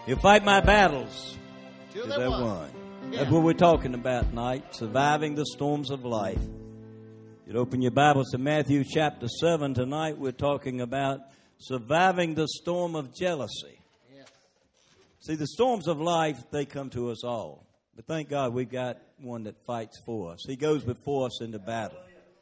You fight my battles till till they're they're won. won. Yeah. That's what we're talking about tonight, surviving the storms of life. You'd open your Bibles to Matthew chapter 7. Tonight we're talking about surviving the storm of jealousy. Yeah. See, the storms of life, they come to us all. But thank God we've got one that fights for us. He goes before us into battle.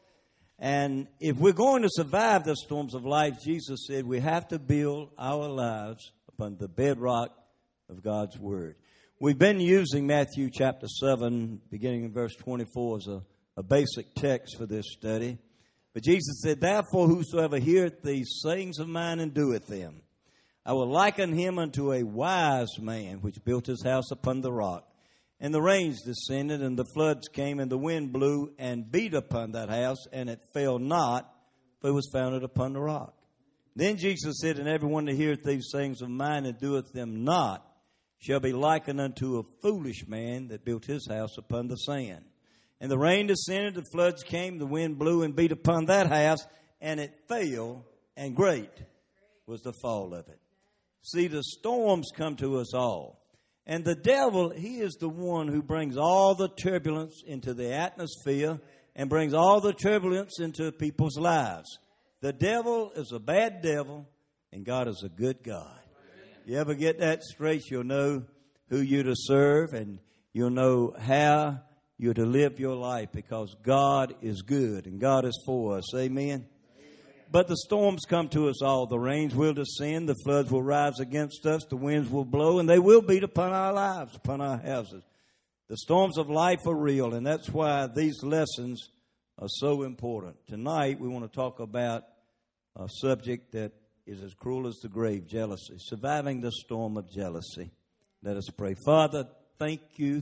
And if we're going to survive the storms of life, Jesus said we have to build our lives upon the bedrock of God's Word. We've been using Matthew chapter 7, beginning in verse 24, as a basic text for this study. But Jesus said, "Therefore whosoever heareth these sayings of mine and doeth them, I will liken him unto a wise man which built his house upon the rock. And the rains descended, and the floods came, and the wind blew and beat upon that house, and it fell not, for it was founded upon the rock. Then Jesus said, And everyone that heareth these sayings of mine and doeth them not shall be likened unto a foolish man that built his house upon the sand. And the rain descended, the floods came, the wind blew and beat upon that house, and it fell, and great was the fall of it." See, the storms come to us all. And the devil, he is the one who brings all the turbulence into the atmosphere and brings all the turbulence into people's lives. The devil is a bad devil, and God is a good God. You ever get that straight, you'll know who you're to serve, and you'll know how you're to live your life, because God is good and God is for us. Amen? But the storms come to us all. The rains will descend, the floods will rise against us, the winds will blow, and they will beat upon our lives, upon our houses. The storms of life are real, and that's why these lessons are so important. Tonight, we want to talk about a subject that is as cruel as the grave, jealousy, surviving the storm of jealousy. Let us pray. Father, thank you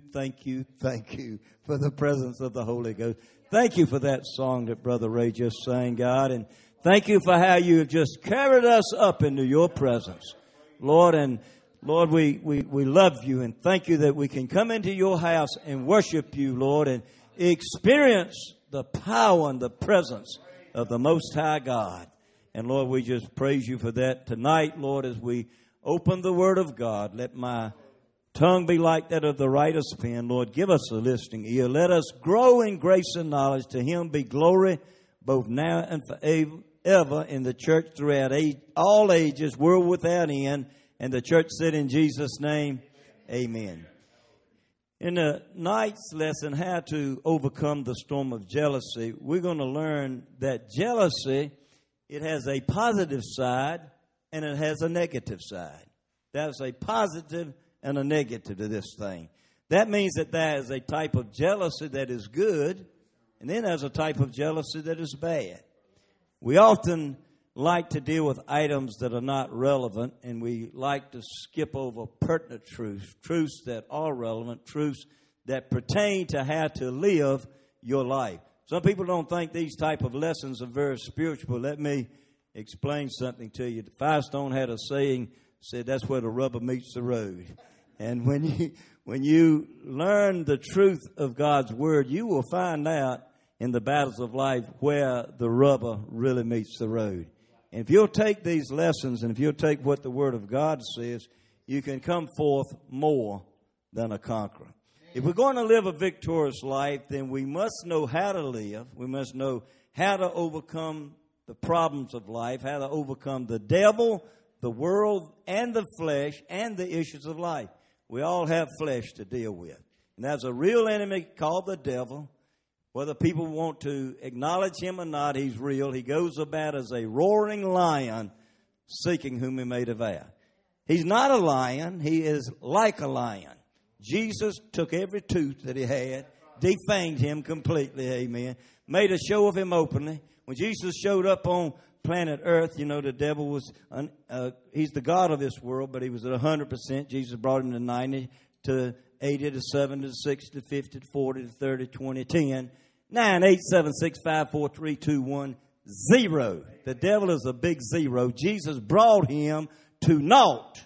for the presence of the Holy Ghost. Thank you for that song that Brother Ray just sang, God, and thank you for how you have just carried us up into your presence, Lord. And Lord, we love you, and thank you that we can come into your house and worship you, Lord, and experience the power and the presence of the Most High God. And Lord, we just praise you for that tonight, Lord, as we open the Word of God. Let my tongue be like that of the writer's pen. Lord, give us a listening ear. Let us grow in grace and knowledge. To him be glory both now and forever in the church throughout all ages, world without end. And the church said in Jesus' name, amen. In the night's lesson, how to overcome the storm of jealousy, we're going to learn that jealousy, it has a positive side and it has a negative side. There's a positive and a negative to this thing. That means that there is a type of jealousy that is good, and then there's a type of jealousy that is bad. We often like to deal with items that are not relevant, and we like to skip over pertinent truths that are relevant, truths that pertain to how to live your life. Some people don't think these type of lessons are very spiritual. Let me explain something to you. Firestone had a saying, said that's where the rubber meets the road. And when you learn the truth of God's Word, you will find out in the battles of life where the rubber really meets the road. And if you'll take these lessons, and if you'll take what the Word of God says, you can come forth more than a conqueror. If we're going to live a victorious life, then we must know how to live. We must know how to overcome the problems of life, how to overcome the devil, the world, and the flesh, and the issues of life. We all have flesh to deal with. And there's a real enemy called the devil. Whether people want to acknowledge him or not, he's real. He goes about as a roaring lion, seeking whom he may devour. He's not a lion. He is like a lion. Jesus took every tooth that he had, defanged him completely, amen, made a show of him openly. When Jesus showed up on planet Earth, you know, the devil was, he's the God of this world, but he was at 100%. Jesus brought him to 90, to 80, to 70, to 60, to 50, to 40, to 30, 20, 10, 9, 8, 7, 6, 5, 4, 3, 2, 1, 0. The devil is a big zero. Jesus brought him to naught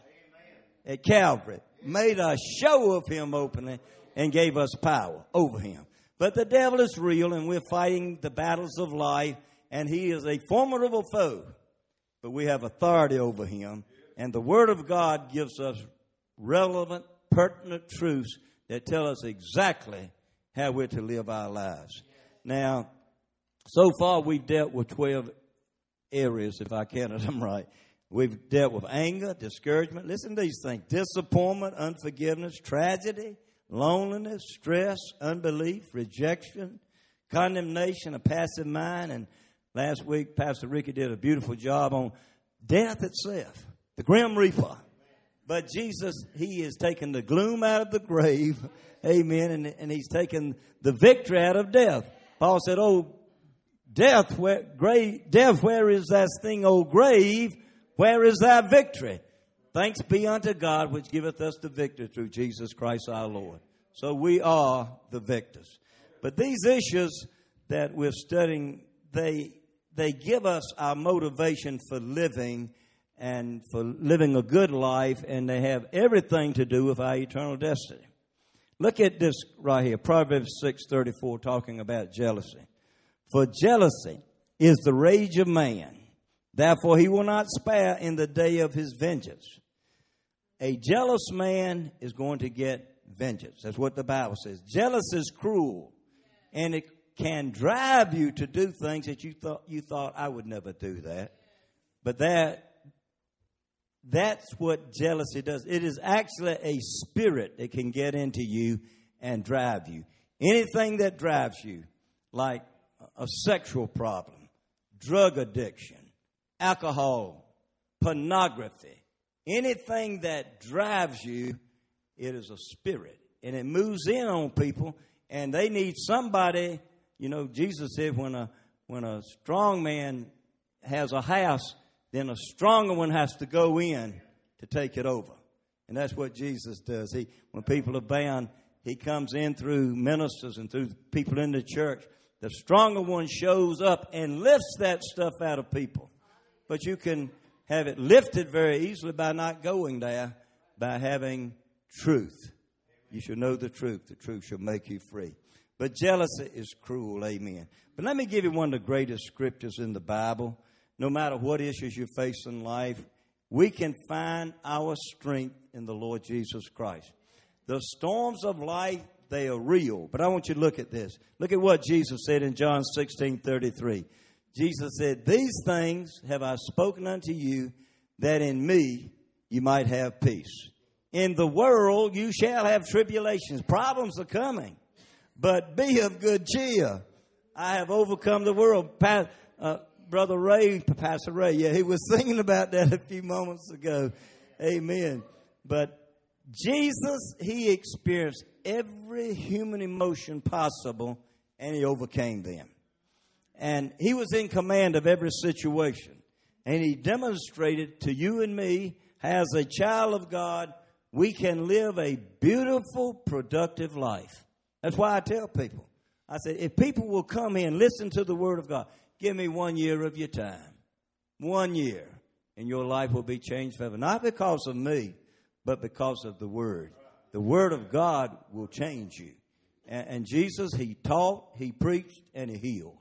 at Calvary, made a show of him openly, and gave us power over him. But the devil is real, and we're fighting the battles of life, and he is a formidable foe. But we have authority over him, and the Word of God gives us relevant, pertinent truths that tell us exactly how we're to live our lives. Now, so far we've dealt with 12 areas, if I counted them right. We've dealt with anger, discouragement. Listen to these things. Disappointment, unforgiveness, tragedy, loneliness, stress, unbelief, rejection, condemnation, a passive mind. And last week, Pastor Ricky did a beautiful job on death itself, the grim reaper. But Jesus, he has taken the gloom out of the grave. Amen. And he's taken the victory out of death. Paul said, "Oh, death, where is that sting, O grave? Where is thy victory? Thanks be unto God, which giveth us the victory through Jesus Christ our Lord." So we are the victors. But these issues that we're studying, they give us our motivation for living and for living a good life, and they have everything to do with our eternal destiny. Look at this right here, Proverbs 6:34, talking about jealousy. "For jealousy is the rage of man. Therefore he will not spare in the day of his vengeance." A jealous man is going to get vengeance. That's what the Bible says. Jealous is cruel, and it can drive you to do things that you thought I would never do that. But that's what jealousy does. It is actually a spirit that can get into you and drive you. Anything that drives you, like a sexual problem, drug addiction, alcohol, pornography, anything that drives you, it is a spirit. And it moves in on people, and they need somebody. You know, Jesus said when a strong man has a house, then a stronger one has to go in to take it over. And that's what Jesus does. When people are bound, he comes in through ministers and through people in the church. The stronger one shows up and lifts that stuff out of people. But you can have it lifted very easily by not going there, by having truth. You should know the truth. The truth shall make you free. But jealousy is cruel, amen. But let me give you one of the greatest scriptures in the Bible. No matter what issues you face in life, we can find our strength in the Lord Jesus Christ. The storms of life, they are real. But I want you to look at this. Look at what Jesus said in John 16:33. Jesus said, "These things have I spoken unto you, that in me you might have peace. In the world you shall have tribulations." Problems are coming. "But be of good cheer. I have overcome the world." Brother Ray, Pastor Ray, he was singing about that a few moments ago. Amen. But Jesus, he experienced every human emotion possible, and he overcame them. And he was in command of every situation. And he demonstrated to you and me, as a child of God, we can live a beautiful, productive life. That's why I tell people. I said, if people will come here and listen to the Word of God, give me 1 year of your time. 1 year. And your life will be changed forever. Not because of me, but because of the Word. The Word of God will change you. And Jesus, he taught, he preached, and he healed.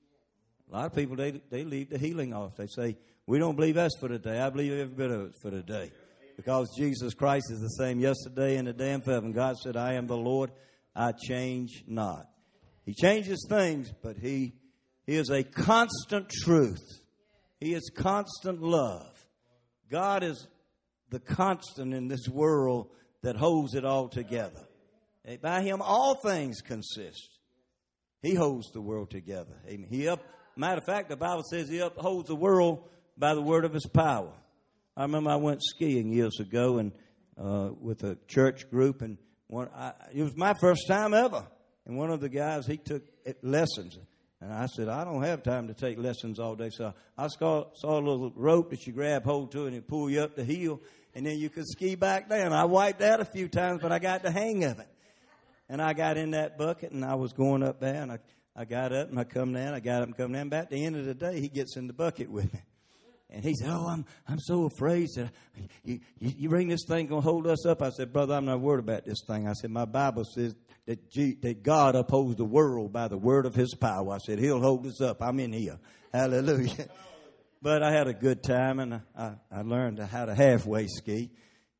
A lot of people, they leave the healing off. They say, we don't believe that's for today. I believe every bit of it's for today. Because Jesus Christ is the same yesterday and today and forever. And God said, I am the Lord, I change not. He changes things, but he is a constant truth. He is constant love. God is the constant in this world that holds it all together. And by him, all things consist. He holds the world together. Amen. Matter of fact, the Bible says he upholds the world by the word of his power. I remember I went skiing years ago and with a church group, and it was my first time ever. And one of the guys, he took lessons. And I said, I don't have time to take lessons all day. So I saw a little rope that you grab hold to and it pull you up the hill, and then you could ski back down. I wiped out a few times, but I got the hang of it. And I got in that bucket, and I was going up there, and I got up, and I come down. I got up and come down. About the end of the day, he gets in the bucket with me. And he said, I'm so afraid. Said, you bring this thing going to hold us up? I said, brother, I'm not worried about this thing. I said, my Bible says that God upholds the world by the word of his power. I said, he'll hold us up. I'm in here. Hallelujah. But I had a good time, and I learned how to halfway ski.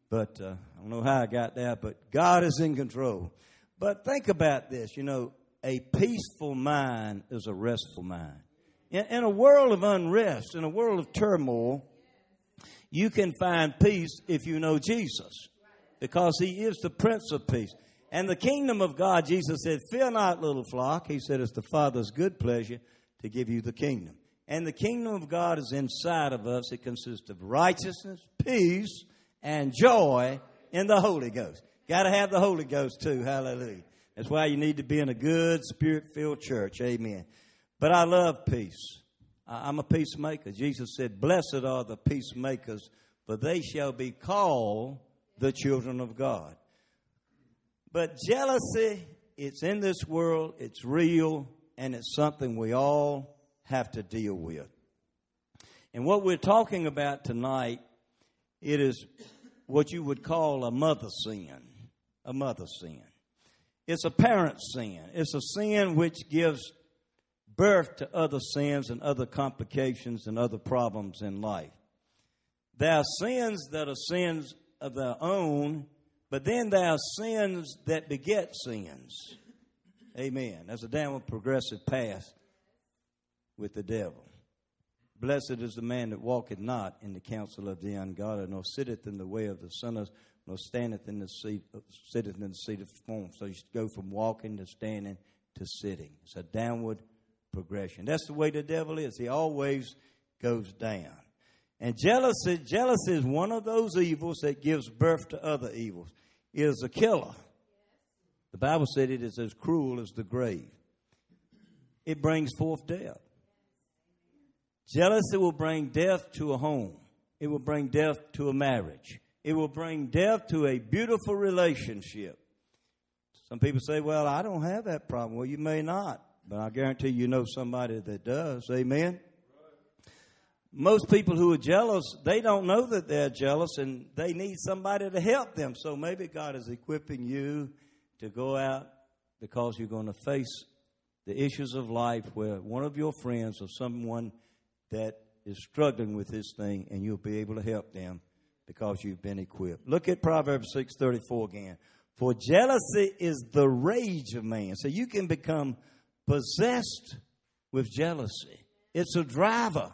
But I don't know how I got there, but God is in control. But think about this, a peaceful mind is a restful mind. In a world of unrest, in a world of turmoil, you can find peace if you know Jesus, because he is the Prince of Peace. And the kingdom of God, Jesus said, fear not, little flock. He said, it's the Father's good pleasure to give you the kingdom. And the kingdom of God is inside of us. It consists of righteousness, peace, and joy in the Holy Ghost. Got to have the Holy Ghost too. Hallelujah. That's why you need to be in a good, spirit-filled church. Amen. But I love peace. I'm a peacemaker. Jesus said, blessed are the peacemakers, for they shall be called the children of God. But jealousy, it's in this world, it's real, and it's something we all have to deal with. And what we're talking about tonight, it is what you would call a mother sin. A mother sin. It's a parent sin. It's a sin which gives birth to other sins and other complications and other problems in life. There are sins that are sins of their own, but then there are sins that beget sins. Amen. That's a downward progressive path with the devil. Blessed is the man that walketh not in the counsel of the ungodly, nor sitteth in the way of the sinners, nor sitteth in the seat of scorn. So you go from walking to standing to sitting. It's a downward progression. That's the way the devil is. He always goes down. And jealousy is one of those evils that gives birth to other evils. It is a killer. The Bible said it is as cruel as the grave. It brings forth death. Jealousy will bring death to a home. It will bring death to a marriage. It will bring death to a beautiful relationship. Some people say, well, I don't have that problem. Well, you may not, but I guarantee you know somebody that does. Amen? Most people who are jealous, they don't know that they're jealous, and they need somebody to help them. So maybe God is equipping you to go out, because you're going to face the issues of life where one of your friends or someone that is struggling with this thing, and you'll be able to help them because you've been equipped. Look at Proverbs 6:34 again. For jealousy is the rage of man. So you can become possessed with jealousy. It's a driver.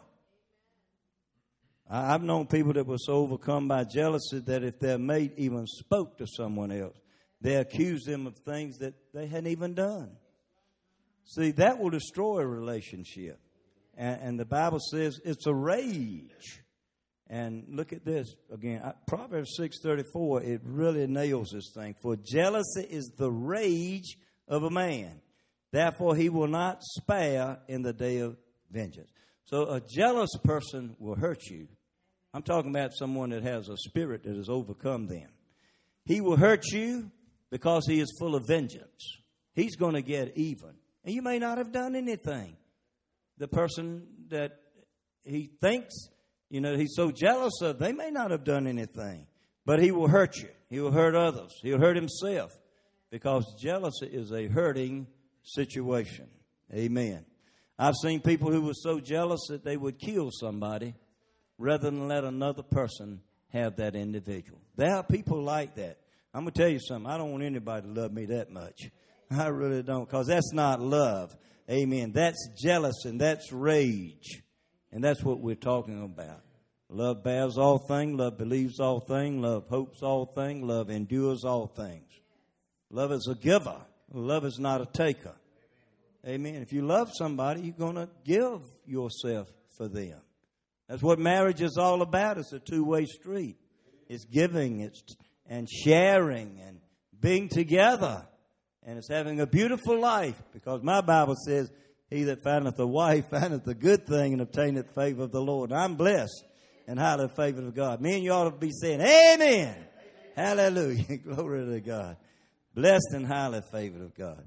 I've known people that were so overcome by jealousy that if their mate even spoke to someone else, they accused them of things that they hadn't even done. See, that will destroy a relationship. And the Bible says it's a rage. And look at this again. Proverbs 6:34, it really nails this thing. For jealousy is the rage of a man. Therefore, he will not spare in the day of vengeance. So a jealous person will hurt you. I'm talking about someone that has a spirit that has overcome them. He will hurt you because he is full of vengeance. He's going to get even. And you may not have done anything. The person that he thinks, he's so jealous of, they may not have done anything. But he will hurt you. He will hurt others. He'll hurt himself. Because jealousy is a hurting situation. Amen. I've seen people who were so jealous that they would kill somebody rather than let another person have that individual. There are people like that. I'm going to tell you something. I don't want anybody to love me that much. I really don't, because that's not love. Amen. That's jealous and that's rage. And that's what we're talking about. Love bears all things. Love believes all things. Love hopes all things. Love endures all things. Love is a giver. Love is not a taker. Amen. If you love somebody, you're going to give yourself for them. That's what marriage is all about. It's a two-way street. It's giving and sharing and being together. And it's having a beautiful life, because my Bible says, he that findeth a wife findeth a good thing and obtaineth favor of the Lord. And I'm blessed and highly favored of God. Me and you ought to be saying, amen. Hallelujah. Glory to God. Blessed and highly favored of God.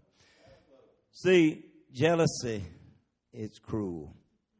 See, jealousy, it's cruel.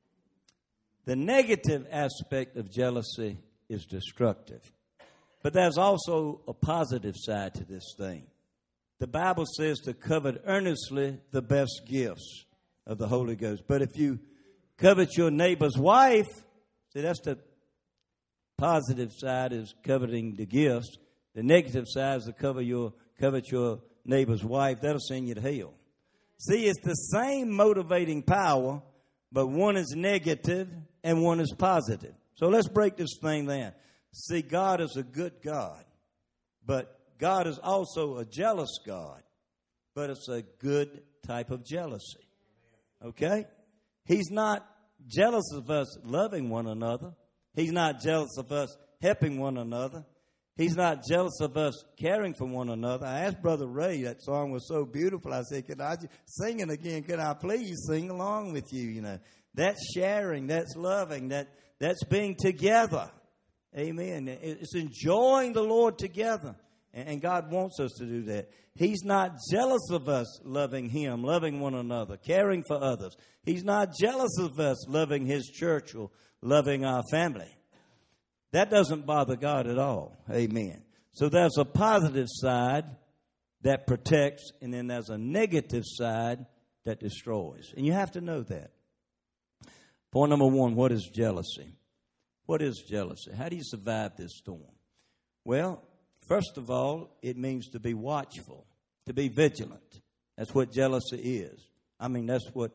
The negative aspect of jealousy is destructive. But there's also a positive side to this thing. The Bible says to covet earnestly the best gifts of the Holy Ghost. But if you covet your neighbor's wife, see, that's the positive side is coveting the gifts. The negative side is to covet your neighbor's wife. That'll send you to hell. See, it's the same motivating power, but one is negative and one is positive. So let's break this thing down. See, God is a good God, but God is also a jealous God, but it's a good type of jealousy. Okay? He's not jealous of us loving one another. He's not jealous of us helping one another. He's not jealous of us caring for one another. I asked Brother Ray, that song was so beautiful. I said, can I sing it again? Can I please sing along with you? You know, that's sharing, that's loving, that's being together. Amen. It's enjoying the Lord together. And God wants us to do that. He's not jealous of us loving Him, loving one another, caring for others. He's not jealous of us loving His church or loving our family. That doesn't bother God at all. Amen. So there's a positive side that protects, and then there's a negative side that destroys. And you have to know that. Point number one, what is jealousy? What is jealousy? How do you survive this storm? Well, first of all, it means to be watchful, to be vigilant. That's what jealousy is. I mean, that's what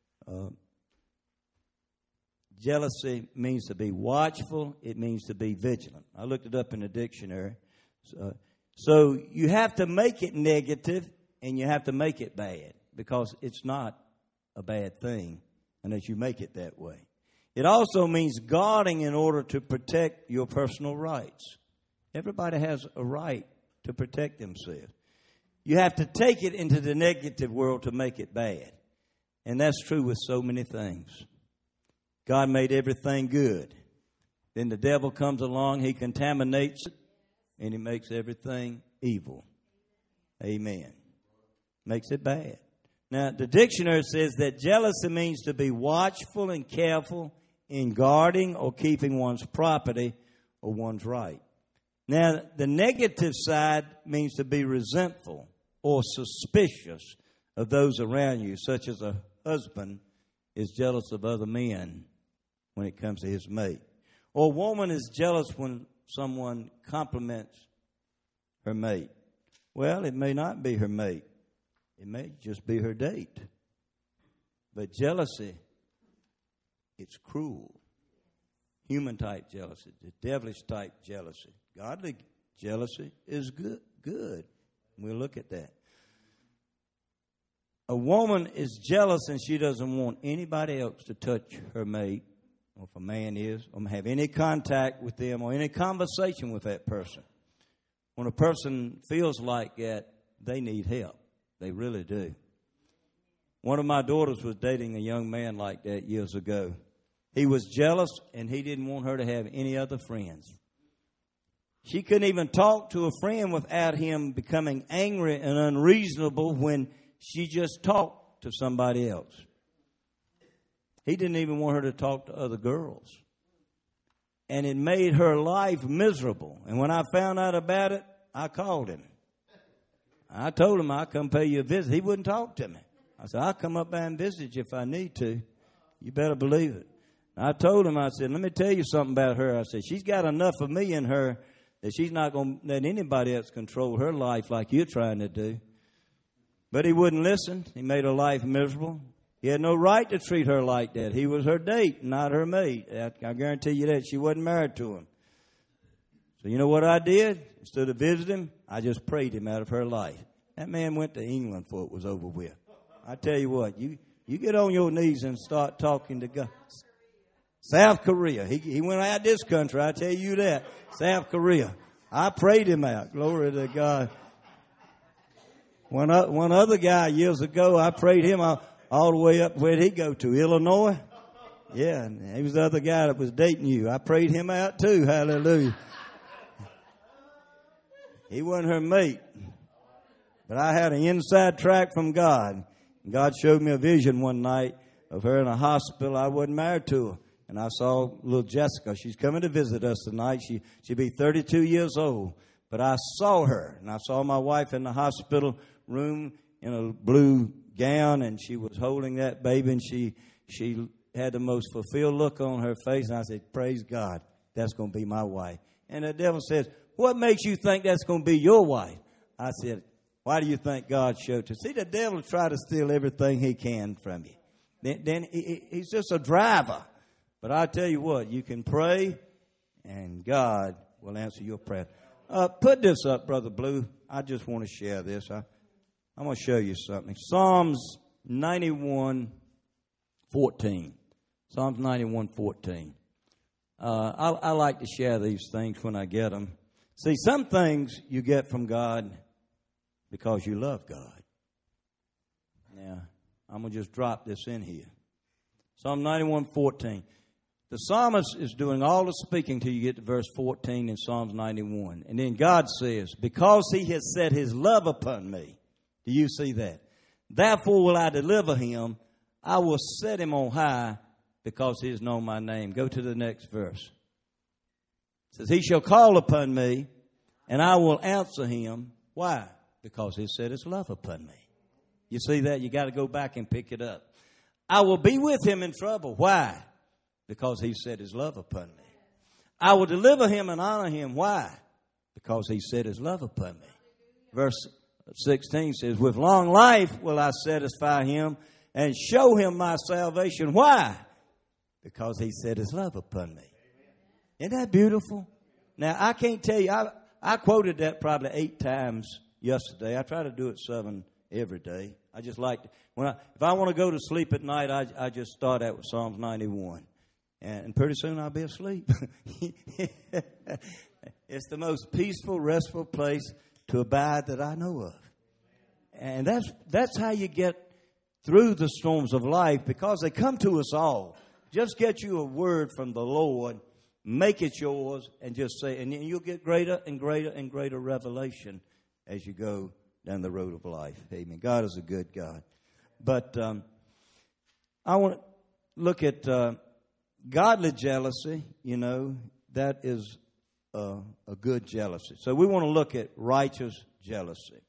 jealousy means, to be watchful. It means to be vigilant. I looked it up in the dictionary. So you have to make it negative and you have to make it bad, because it's not a bad thing unless you make it that way. It also means guarding in order to protect your personal rights. Everybody has a right to protect themselves. You have to take it into the negative world to make it bad. And that's true with so many things. God made everything good. Then the devil comes along, he contaminates it, and he makes everything evil. Amen. Makes it bad. Now, the dictionary says that jealousy means to be watchful and careful in guarding or keeping one's property or one's right. Now, the negative side means to be resentful or suspicious of those around you, such as a husband is jealous of other men when it comes to his mate. Or a woman is jealous when someone compliments her mate. Well, it may not be her mate. It may just be her date. But jealousy, it's cruel. Human type jealousy, the devilish type jealousy. Godly jealousy is good. We'll look at that. A woman is jealous and she doesn't want anybody else to touch her mate, or if a man is, or have any contact with them or any conversation with that person. When a person feels like that, they need help. They really do. One of my daughters was dating a young man like that years ago. He was jealous and he didn't want her to have any other friends. She couldn't even talk to a friend without him becoming angry and unreasonable when she just talked to somebody else. He didn't even want her to talk to other girls. And it made her life miserable. And when I found out about it, I called him. I told him I'd come pay you a visit. He wouldn't talk to me. I said, I'll come up there and visit you if I need to. You better believe it. I told him, I said, let me tell you something about her. I said, she's got enough of me in her that she's not going to let anybody else control her life like you're trying to do. But he wouldn't listen. He made her life miserable. He had no right to treat her like that. He was her date, not her mate. I guarantee you that. She wasn't married to him. So you know what I did? Instead of visiting him, I just prayed him out of her life. That man went to England before it was over with. I tell you what, you get on your knees and start talking to God. South Korea. He went out this country, I tell you that. South Korea. I prayed him out. Glory to God. One other guy years ago, I prayed him out all the way up. Where'd he go to? Illinois? Yeah, and he was the other guy that was dating you. I prayed him out too. Hallelujah. He wasn't her mate. But I had an inside track from God. God showed me a vision one night of her in a hospital. I wasn't married to her. And I saw little Jessica. She's coming to visit us tonight. She'll be 32 years old. But I saw her. And I saw my wife in the hospital room in a blue gown. And she was holding that baby. And she had the most fulfilled look on her face. And I said, praise God. that's going to be my wife. And the devil says, what makes you think that's going to be your wife? I said, why do you think God showed you? See, the devil try to steal everything he can from you. Then he's just a driver. But I tell you what, you can pray, and God will answer your prayer. Put this up, Brother Blue. I just want to share this. I'm going to show you something. Psalms 91:14. Psalms 91:14. I like to share these things when I get them. See, some things you get from God because you love God. Now, I'm going to just drop this in here. Psalm 91:14. The psalmist is doing all the speaking till you get to verse 14 in Psalms 91. And then God says, because he has set his love upon me. Do you see that? Therefore will I deliver him. I will set him on high because he has known my name. Go to the next verse. It says, he shall call upon me and I will answer him. Why? Because he set his love upon me. You see that? You got to go back and pick it up. I will be with him in trouble. Why? Because he set his love upon me. I will deliver him and honor him. Why? Because he set his love upon me. Verse 16 says, with long life will I satisfy him and show him my salvation. Why? Because he set his love upon me. Isn't that beautiful? Now, I can't tell you, I quoted that probably 8 times yesterday. I try to do it 7 every day. I just like to, if I want to go to sleep at night, I just start out with Psalms 91. And pretty soon I'll be asleep. It's the most peaceful, restful place to abide that I know of. And that's how you get through the storms of life, because they come to us all. Just get you a word from the Lord, make it yours, and just say, and you'll get greater and greater and greater revelation as you go down the road of life. Amen. God is a good God. But I want to look at godly jealousy. You know, that is a good jealousy. So we want to look at righteous jealousy.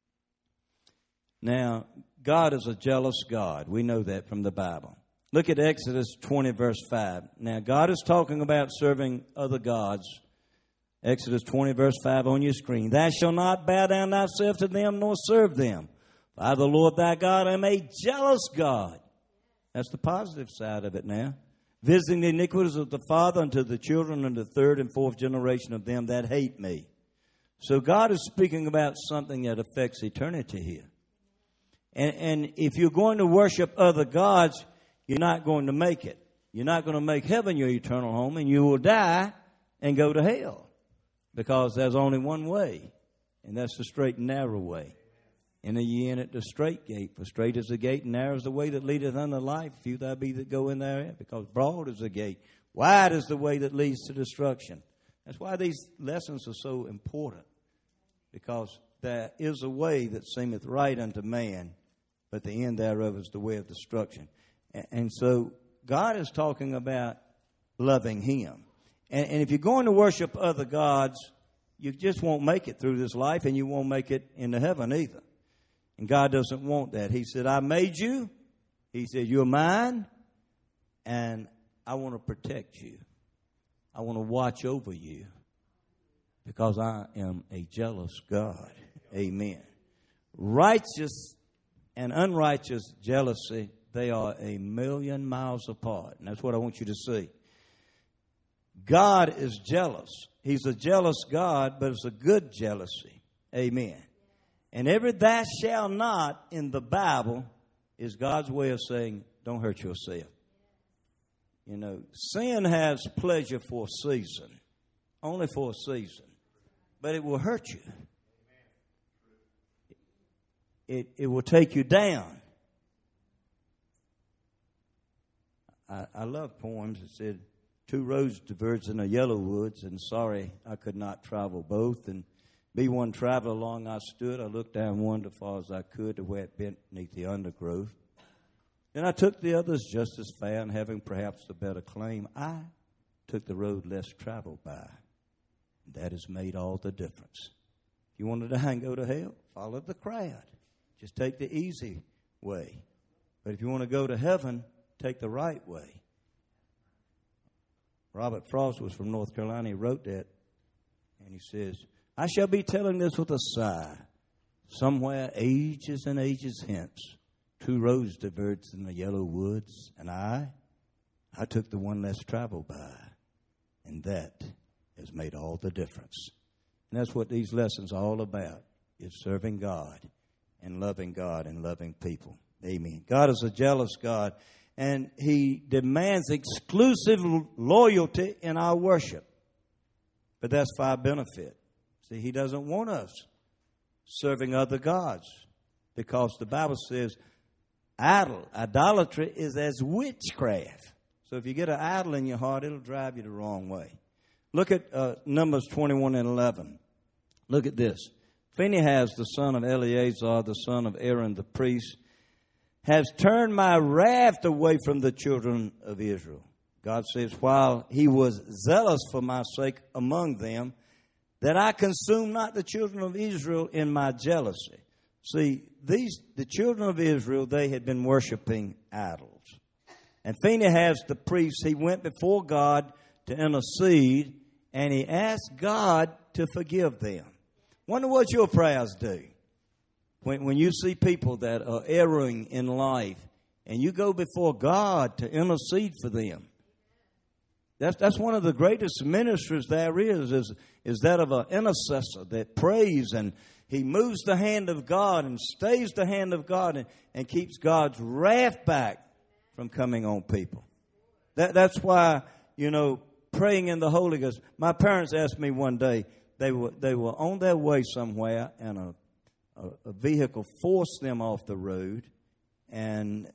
Now, God is a jealous God. We know that from the Bible. Look at Exodus 20, verse 5. Now, God is talking about serving other gods. Exodus 20, verse 5 on your screen. Thou shalt not bow down thyself to them, nor serve them. For I, the Lord thy God, am a jealous God. That's the positive side of it now. Visiting the iniquities of the father unto the children and the 3rd and 4th generation of them that hate me. So God is speaking about something that affects eternity here. And if you're going to worship other gods, you're not going to make it. You're not going to make heaven your eternal home, and you will die and go to hell. Because there's only one way, and that's the straight and narrow way. Enter ye in at the straight gate, for straight is the gate, and narrow is the way that leadeth unto life. Few there be that go in therein, because broad is the gate, wide is the way that leads to destruction. That's why these lessons are so important, because there is a way that seemeth right unto man, but the end thereof is the way of destruction. And so God is talking about loving him. And if you're going to worship other gods, you just won't make it through this life, and you won't make it into heaven either. And God doesn't want that. He said, I made you. He said, you're mine, and I want to protect you. I want to watch over you, because I am a jealous God. Amen. Righteous and unrighteous jealousy, they are a million miles apart. And that's what I want you to see. God is jealous. He's a jealous God, but it's a good jealousy. Amen. And every thou shalt not in the Bible is God's way of saying, don't hurt yourself. You know, sin has pleasure for a season, only for a season, but it will hurt you. It will take you down. I love poems that said, 2 roads diverged in the yellow woods, and sorry I could not travel both. And be one traveler along I stood. I looked down one as far as I could to where it bent beneath the undergrowth. Then I took the others just as far, and having perhaps the better claim, I took the road less traveled by. That has made all the difference. If you want to die and go to hell, follow the crowd. Just take the easy way. But if you want to go to heaven, take the right way. Robert Frost was from North Carolina. He wrote that. And he says, I shall be telling this with a sigh. Somewhere ages and ages hence, two roads diverged in the yellow woods, and I took the one less traveled by. And that has made all the difference. And that's what these lessons are all about, is serving God and loving people. Amen. God is a jealous God, and He demands exclusive loyalty in our worship. But that's for our benefit. See, He doesn't want us serving other gods, because the Bible says idolatry is as witchcraft. So if you get an idol in your heart, it'll drive you the wrong way. Look at Numbers 21 and 11. Look at this. Phinehas, the son of Eleazar, the son of Aaron the priest, has turned my wrath away from the children of Israel. God says, while He was zealous for my sake among them, that I consume not the children of Israel in my jealousy. See, the children of Israel, they had been worshiping idols. And Phinehas the priest, he went before God to intercede, and he asked God to forgive them. Wonder what your prayers do. When you see people that are erring in life, and you go before God to intercede for them. That's one of the greatest ministries there is that of an intercessor that prays, and he moves the hand of God and stays the hand of God and keeps God's wrath back from coming on people. That's why, praying in the Holy Ghost. My parents asked me one day, they were on their way somewhere, and a vehicle forced them off the road, and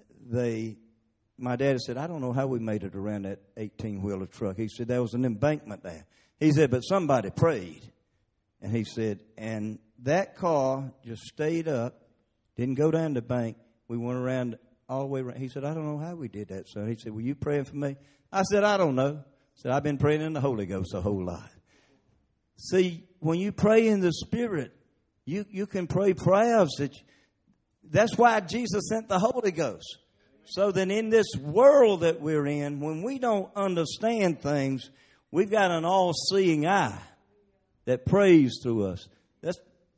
my daddy said, I don't know how we made it around that 18-wheeler truck. He said, there was an embankment there. He said, but somebody prayed. And he said, and that car just stayed up, didn't go down the bank. We went around all the way around. He said, I don't know how we did that, son. He said, were you praying for me? I said, I don't know. He said, I've been praying in the Holy Ghost a whole lot. See, when you pray in the Spirit, you can pray prayers. That's why Jesus sent the Holy Ghost. So that in this world that we're in, when we don't understand things, we've got an all-seeing eye that prays through us. That's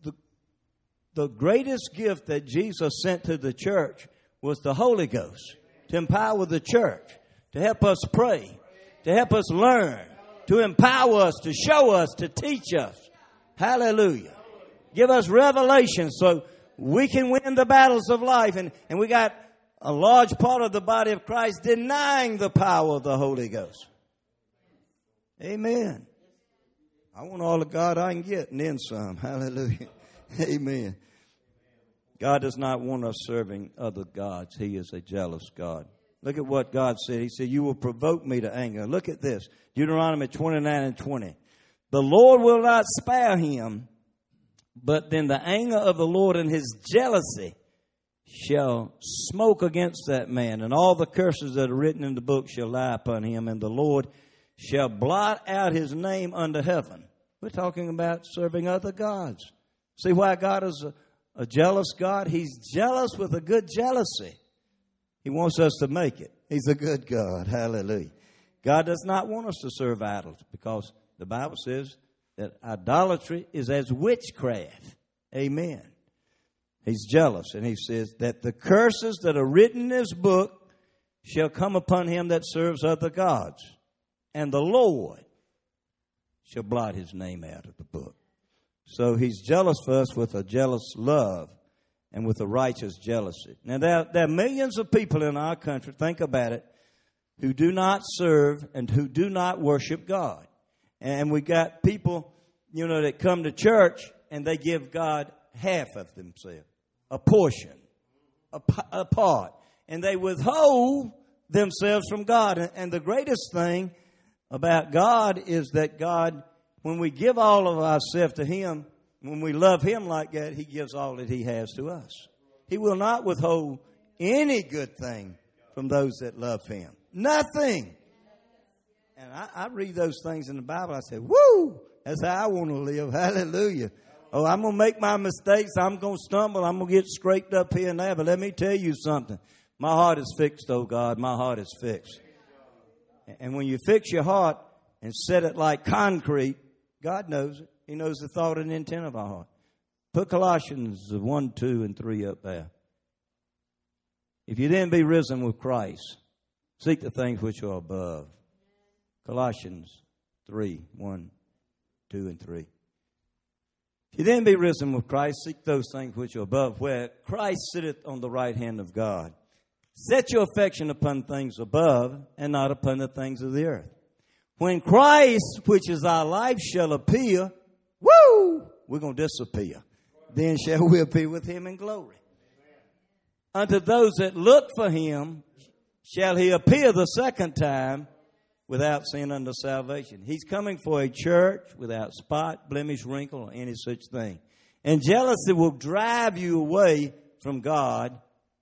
the greatest gift that Jesus sent to the church was the Holy Ghost, to empower the church, to help us pray, to help us learn, to empower us, to show us, to teach us. Hallelujah. Give us revelation so we can win the battles of life. And we got a large part of the body of Christ denying the power of the Holy Ghost. Amen. I want all the God I can get and then some. Hallelujah. Amen. God does not want us serving other gods. He is a jealous God. Look at what God said. He said, you will provoke me to anger. Look at this. Deuteronomy 29 and 20. The Lord will not spare him, but then the anger of the Lord and His jealousy shall smoke against that man, and all the curses that are written in the book shall lie upon him, and the Lord shall blot out his name under heaven. We're talking about serving other gods. See why God is a jealous God? He's jealous with a good jealousy. He wants us to make it. He's a good God. Hallelujah. God does not want us to serve idols, because the Bible says that idolatry is as witchcraft. Amen. He's jealous, and He says that the curses that are written in this book shall come upon him that serves other gods, and the Lord shall blot his name out of the book. So He's jealous for us with a jealous love and with a righteous jealousy. Now, there are millions of people in our country, think about it, who do not serve and who do not worship God. And we got people, that come to church and they give God half of themselves. A portion, a part. And they withhold themselves from God. And the greatest thing about God is that God, when we give all of ourselves to Him, when we love Him like that, He gives all that He has to us. He will not withhold any good thing from those that love Him. Nothing. And I read those things in the Bible. I say, woo, that's how I want to live. Hallelujah. Oh, I'm going to make my mistakes. I'm going to stumble. I'm going to get scraped up here and there. But let me tell you something. My heart is fixed, oh God. My heart is fixed. And when you fix your heart, and set it like concrete, God knows it. He knows the thought and intent of our heart. Put Colossians 1, 2, and 3 up there. If you then be risen with Christ, seek the things which are above. Colossians 3, 1, 2, and 3. If you then be risen with Christ, seek those things which are above, where Christ sitteth on the right hand of God. Set your affection upon things above, and not upon the things of the earth. When Christ, which is our life, shall appear, we're going to disappear. Then shall we appear with him in glory. Unto those that look for him shall he appear the second time without sin unto salvation. He's coming for a church without spot, blemish, wrinkle, or any such thing. And jealousy will drive you away from God.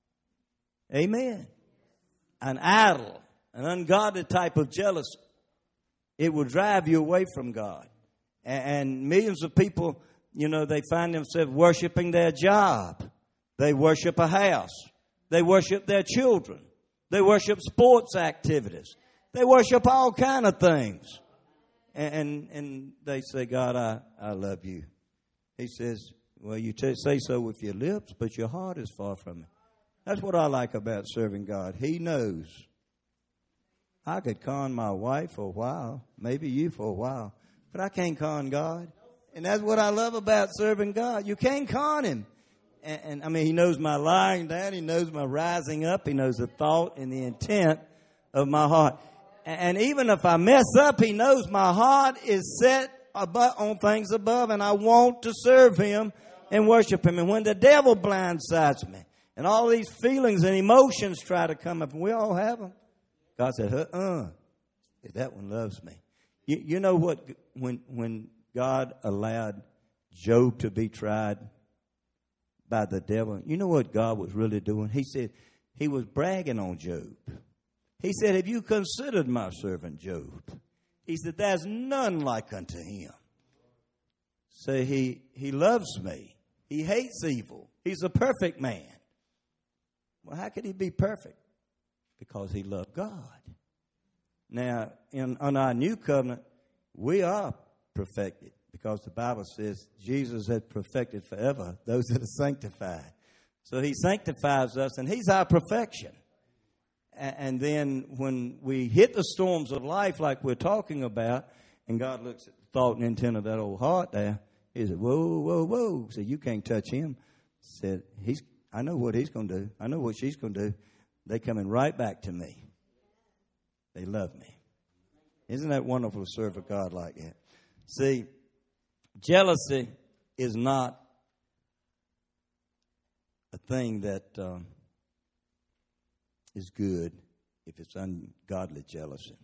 Amen. An idle, an ungodly type of jealousy. It will drive you away from God. And millions of people, they find themselves worshiping their job. They worship a house. They worship their children. They worship sports activities. They worship all kind of things. And they say, God, I love you. He says, well, you say so with your lips, but your heart is far from it. That's what I like about serving God. He knows. I could con my wife for a while, maybe you for a while, but I can't con God. And that's what I love about serving God. You can't con him. And I mean, he knows my lying down. He knows my rising up. He knows the thought and the intent of my heart. And even if I mess up, he knows my heart is set on things above, and I want to serve him and worship him. And when the devil blindsides me and all these feelings and emotions try to come up, and we all have them, God said, that one loves me. You know what? When God allowed Job to be tried by the devil, you know what God was really doing? He said he was bragging on Job. He said, have you considered my servant Job? He said, there's none like unto him. So he loves me. He hates evil. He's a perfect man. Well, how could he be perfect? Because he loved God. Now, on our new covenant, we are perfected because the Bible says Jesus has perfected forever those that are sanctified. So he sanctifies us, and he's our perfection. And then when we hit the storms of life like we're talking about, and God looks at the thought and intent of that old heart there, he said, whoa, whoa, whoa. He said, you can't touch him. He said, I know what he's going to do. I know what she's going to do. They're coming right back to me. They love me. Isn't that wonderful to serve a God like that? See, jealousy is not a thing that is good if it's ungodly jealousy.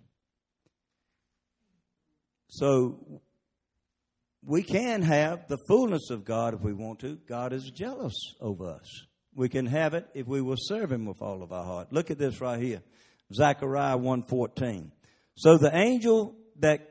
So we can have the fullness of God if we want to. God is jealous over us. We can have it if we will serve him with all of our heart. Look at this right here. Zechariah 1:14. So the angel that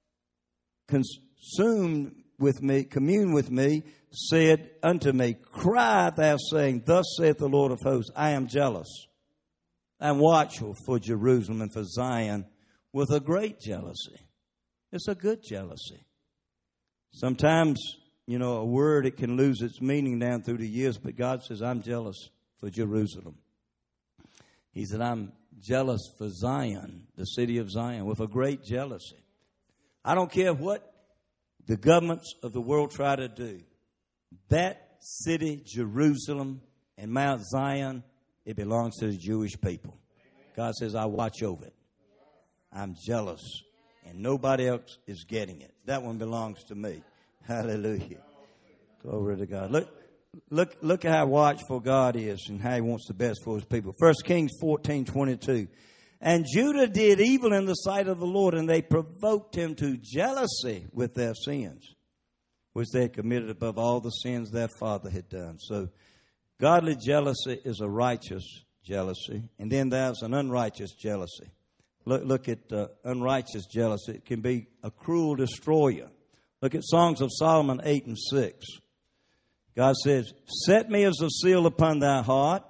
communed with me, said unto me, cry thou saying, thus saith the Lord of hosts, I am jealous. I am watchful for Jerusalem and for Zion with a great jealousy. It's a good jealousy. Sometimes, a word, it can lose its meaning down through the years, but God says, I'm jealous for Jerusalem. He said, I'm jealous for Zion, the city of Zion, with a great jealousy. I don't care what the governments of the world try to do. That city, Jerusalem, and Mount Zion, it belongs to the Jewish people. God says, I watch over it. I'm jealous, and nobody else is getting it. That one belongs to me. Hallelujah. Glory to God. Look at how watchful God is and how he wants the best for his people. 1 Kings 14:22. And Judah did evil in the sight of the Lord, and they provoked him to jealousy with their sins, which they had committed above all the sins their father had done. So godly jealousy is a righteous jealousy, and then there's an unrighteous jealousy. Look at unrighteous jealousy. It can be a cruel destroyer. Look at Songs of Solomon 8:6. God says, set me as a seal upon thy heart,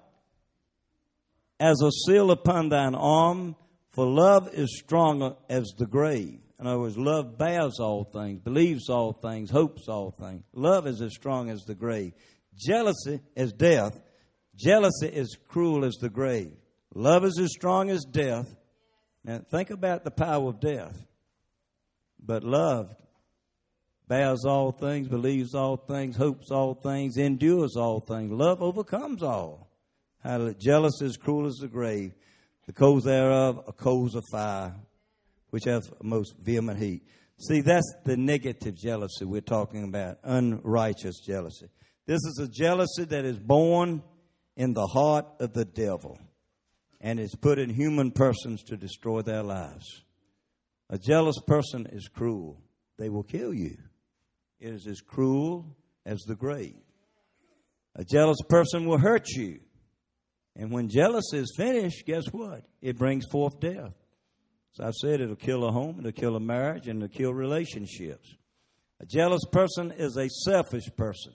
as a seal upon thine arm, for love is stronger as the grave. In other words, love bears all things, believes all things, hopes all things. Love is as strong as the grave. Jealousy is death. Jealousy is cruel as the grave. Love is as strong as death. Now, think about the power of death. But love bears all things, believes all things, hopes all things, endures all things. Love overcomes all. Jealousy is cruel as the grave. The coals thereof are coals of fire, which have most vehement heat. See, that's the negative jealousy we're talking about, unrighteous jealousy. This is a jealousy that is born in the heart of the devil and is put in human persons to destroy their lives. A jealous person is cruel. They will kill you. It is as cruel as the grave. A jealous person will hurt you. And when jealousy is finished, guess what? It brings forth death. So I've said it'll kill a home, it'll kill a marriage, and it'll kill relationships. A jealous person is a selfish person.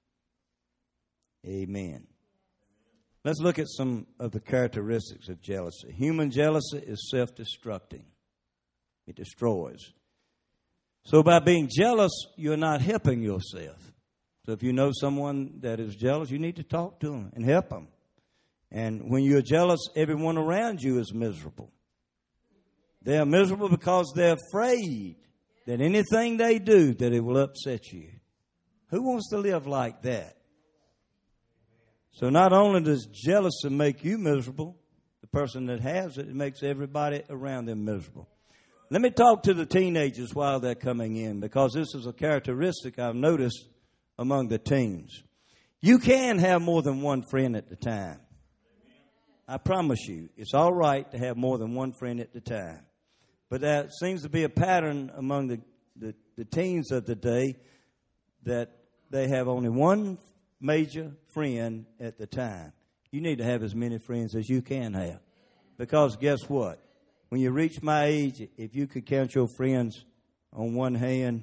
Amen. Let's look at some of the characteristics of jealousy. Human jealousy is self-destructing. It destroys. So by being jealous, you're not helping yourself. So if you know someone that is jealous, you need to talk to them and help them. And when you're jealous, everyone around you is miserable. They are miserable because they're afraid that anything they do, that it will upset you. Who wants to live like that? So not only does jealousy make you miserable, the person that has it, it makes everybody around them miserable. Let me talk to the teenagers while they're coming in, because this is a characteristic I've noticed among the teens. You can have more than one friend at the time. I promise you, it's all right to have more than one friend at the time. But that seems to be a pattern among the teens of the day, that they have only one major friend at the time. You need to have as many friends as you can have. Because guess what? When you reach my age, if you could count your friends on one hand,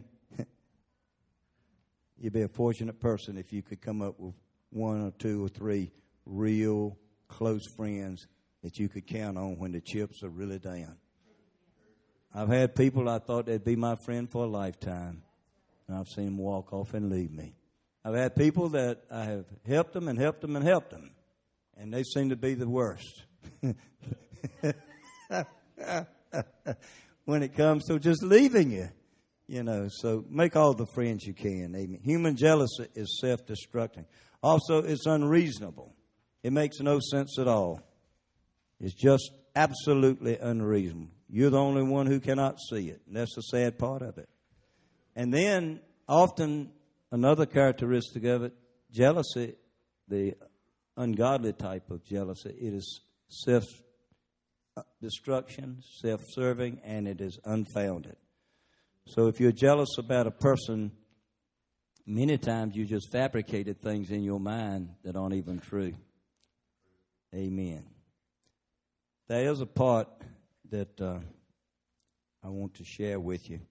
you'd be a fortunate person if you could come up with one or two or three real close friends that you could count on when the chips are really down. I've had people I thought they'd be my friend for a lifetime, and I've seen them walk off and leave me. I've had people that I have helped them and helped them and helped them, and they seem to be the worst when it comes to just leaving you. You know, so make all the friends you can. Amen. Human jealousy is self-destructing. Also, it's unreasonable. It makes no sense at all. It's just absolutely unreasonable. You're the only one who cannot see it. And that's the sad part of it. And then, often, another characteristic of it, jealousy, the ungodly type of jealousy, it is self-destruction, self-serving, and it is unfounded. So if you're jealous about a person, many times you just fabricated things in your mind that aren't even true. Amen. There is a part that I want to share with you.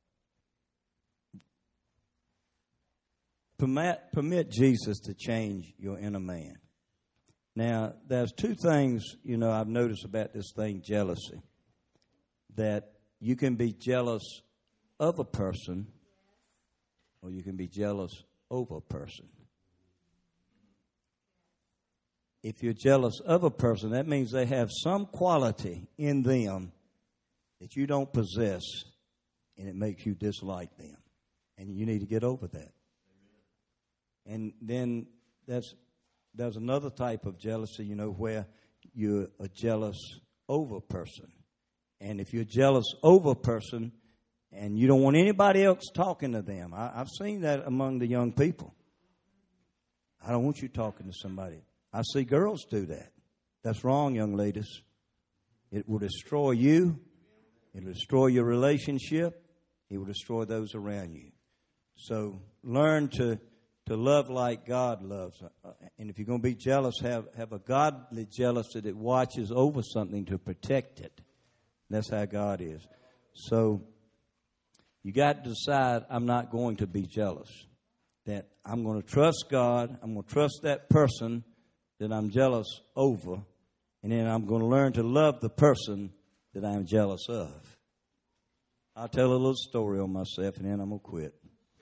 Permit Jesus to change your inner man. Now, there's two things, I've noticed about this thing, jealousy. That you can be jealous of a person, or you can be jealous over a person. If you're jealous of a person, that means they have some quality in them that you don't possess, and it makes you dislike them. And you need to get over that. And then there's another type of jealousy, where you're a jealous over person. And if you're jealous over a person and you don't want anybody else talking to them, I've seen that among the young people. I don't want you talking to somebody. I see girls do that. That's wrong, young ladies. It will destroy you. It will destroy your relationship. It will destroy those around you. So learn to love like God loves. And if you're going to be jealous, have a godly jealousy that watches over something to protect it. That's how God is. So you got to decide, I'm not going to be jealous. That I'm going to trust God. I'm going to trust that person that I'm jealous over. And then I'm going to learn to love the person that I'm jealous of. I'll tell a little story on myself, and then I'm going to quit.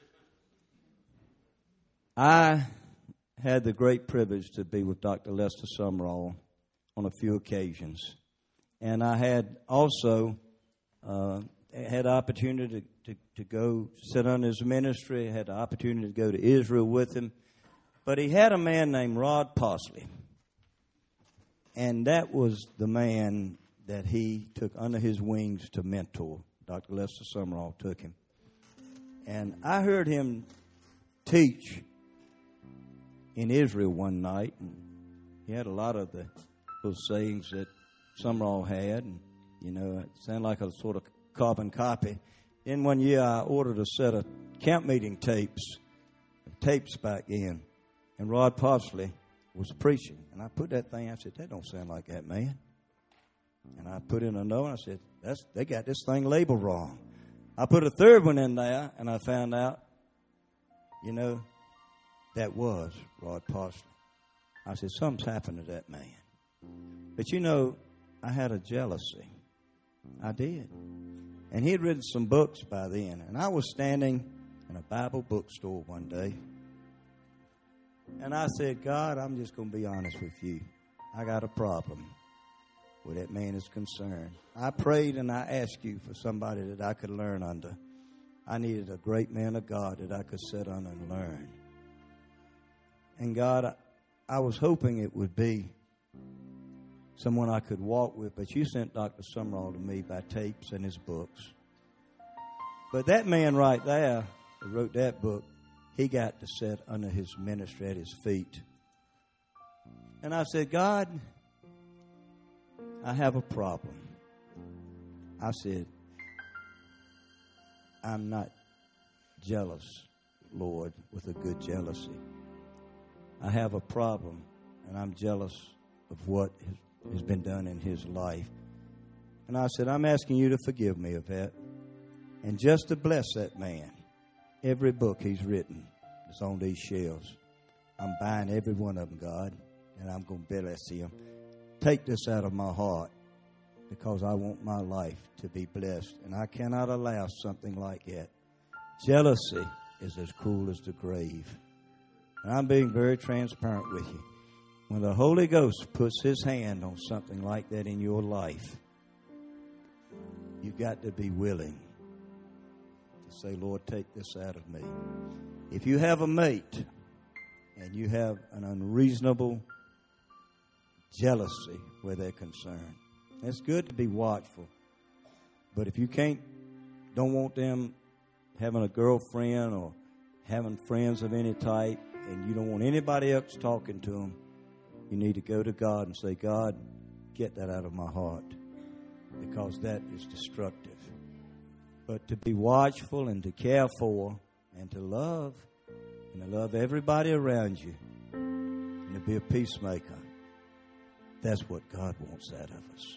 I had the great privilege to be with Dr. Lester Sumrall on a few occasions. And I had also had the opportunity to go sit on his ministry, had the opportunity to go to Israel with him. But he had a man named Rod Parsley. And that was the man that he took under his wings to mentor. Dr. Lester Sumrall took him. And I heard him teach in Israel one night. And he had a lot of those sayings that Sumrall had. And, you know, it sounded like a sort of carbon copy. Then one year I ordered a set of camp meeting tapes back in. And Rod Parsley was preaching. And I put that thing, I said, that don't sound like that man. And I put in a note, and I said, they got this thing labeled wrong. I put a third one in there, and I found out, you know, that was Rod Parsley. I said, something's happened to that man. But, you know, I had a jealousy. I did. And he had written some books by then. And I was standing in a Bible bookstore one day. And I said, God, I'm just going to be honest with you. I got a problem where that man is concerned. I prayed and I asked you for somebody that I could learn under. I needed a great man of God that I could sit under and learn. And God, I was hoping it would be someone I could walk with, but you sent Dr. Sumrall to me by tapes and his books. But that man right there who wrote that book, he got to sit under his ministry at his feet. And I said, God, I have a problem. I said, I'm not jealous, Lord, with a good jealousy. I have a problem, and I'm jealous of what has been done in his life. And I said, I'm asking you to forgive me of that. And just to bless that man. Every book he's written is on these shelves. I'm buying every one of them, God, and I'm going to bless him. Take this out of my heart because I want my life to be blessed. And I cannot allow something like that. Jealousy is as cruel as the grave. And I'm being very transparent with you. When the Holy Ghost puts his hand on something like that in your life, you've got to be willing to say, Lord, take this out of me. If you have a mate and you have an unreasonable jealousy where they're concerned, it's good to be watchful. But if you don't want them having a girlfriend or having friends of any type, and you don't want anybody else talking to them, you need to go to God and say, God, get that out of my heart, because that is destructive. But to be watchful and to care for and to love everybody around you and to be a peacemaker, that's what God wants out of us.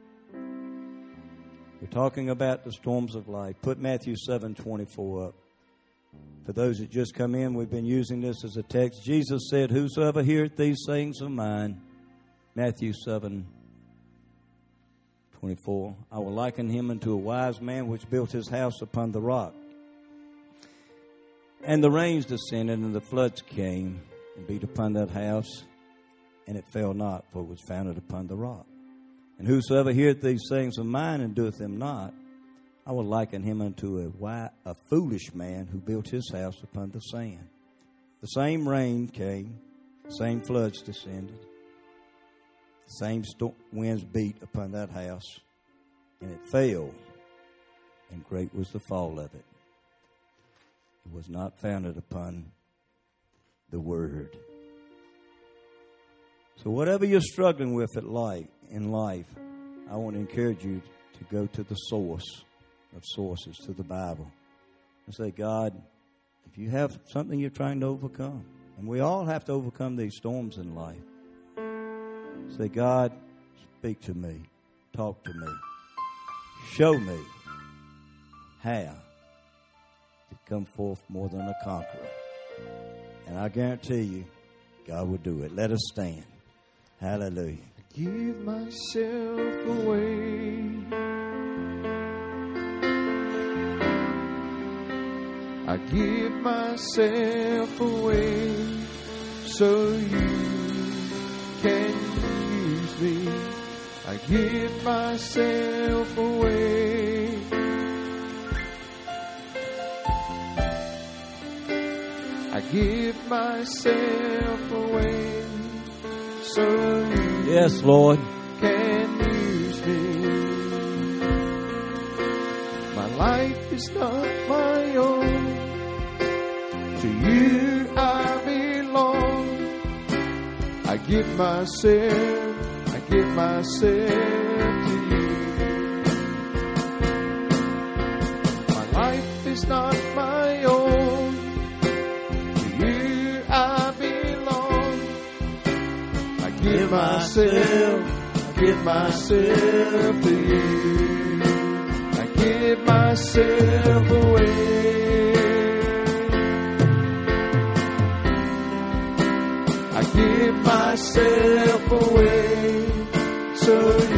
We're talking about the storms of life. Put Matthew 7:24 up. For those that just come in, we've been using this as a text. Jesus said, whosoever heareth these sayings of mine, Matthew 7:24, I will liken him unto a wise man which built his house upon the rock. And the rains descended, and the floods came, and beat upon that house, and it fell not, for it was founded upon the rock. And whosoever heareth these sayings of mine, and doeth them not, I will liken him unto a foolish man who built his house upon the sand. The same rain came, the same floods descended, the same winds beat upon that house, and it fell, and great was the fall of it. It was not founded upon the Word. So whatever you're struggling with in life, I want to encourage you to go to the source of sources, to the Bible, and say, God, if you have something you're trying to overcome, and we all have to overcome these storms in life, say, God, speak to me, talk to me, show me how to come forth more than a conqueror. And I guarantee you, God will do it. Let us stand. Hallelujah. Give myself away. I give myself away so you can use me. I give myself away. I give myself away so you Yes, Lord. can use me. My life is not my own. To you I belong. I give myself to you. My life is not my own. To you I belong. I give myself to you. I give myself away. I give myself away so